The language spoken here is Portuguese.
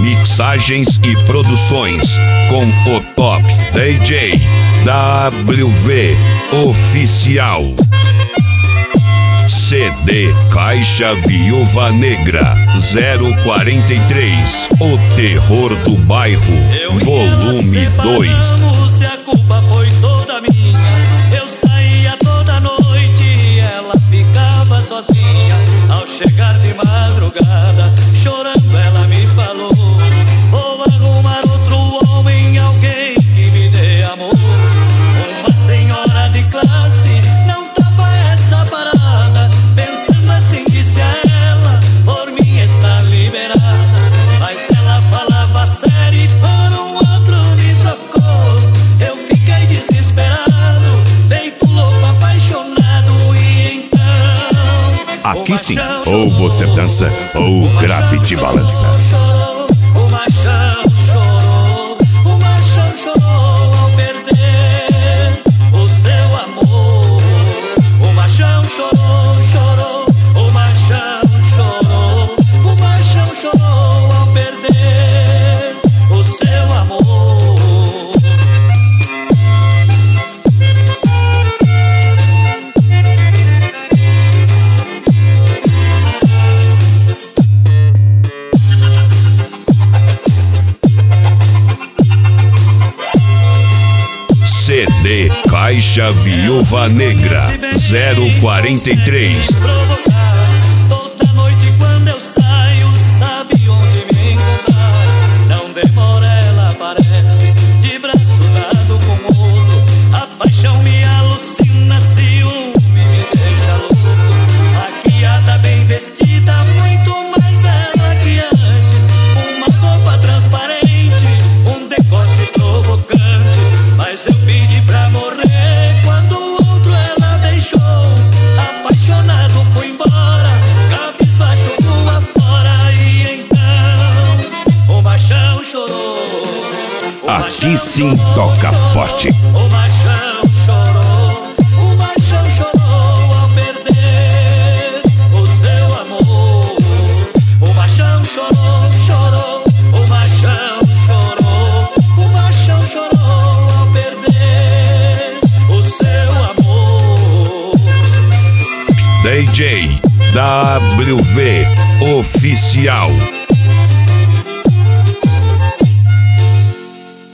Mixagens e produções com o top DJ WV Oficial. CD Caixa Viúva Negra 043, o terror do bairro, volume 2. Se a culpa foi toda minha, eu saía toda noite e ela ficava sozinha. Ao chegar de madrugada, chorando ela me falou: vou arrumar outro homem, alguém que me dê amor. Uma senhora de classe não tapa essa parada. Pensando assim disse a ela: por mim está liberada. Mas ela falava sério e por um outro me trocou. Eu fiquei desesperado, feito louco, apaixonado. E então aqui sim, ou você dança ou o grave te balança. O machão chorou, o machão chorou ao perder o seu amor. O machão chorou, chorou, o machão chorou, o machão chorou ao perder o seu amor. CD Caixa Viúva Negra 043. Toda noite quando eu saio, sabe onde me encontrar. Não demora, ela aparece de braço dado com outro. A paixão me alucina, ciúme me deixa louco. Maquiada, bem vestida, muito mais bela que antes. Uma roupa transparente, um decote provocante. Mas eu pedi pra morrer quando o outro ela deixou. Apaixonado fui embora, cabisbaixo rua fora. E então o machão chorou. Aqui sim toca forte. O machão chorou, o machão chorou ao perder o seu amor. O machão chorou, chorou, o machão chorou, o machão chorou ao perder o seu amor. DJ WV Oficial.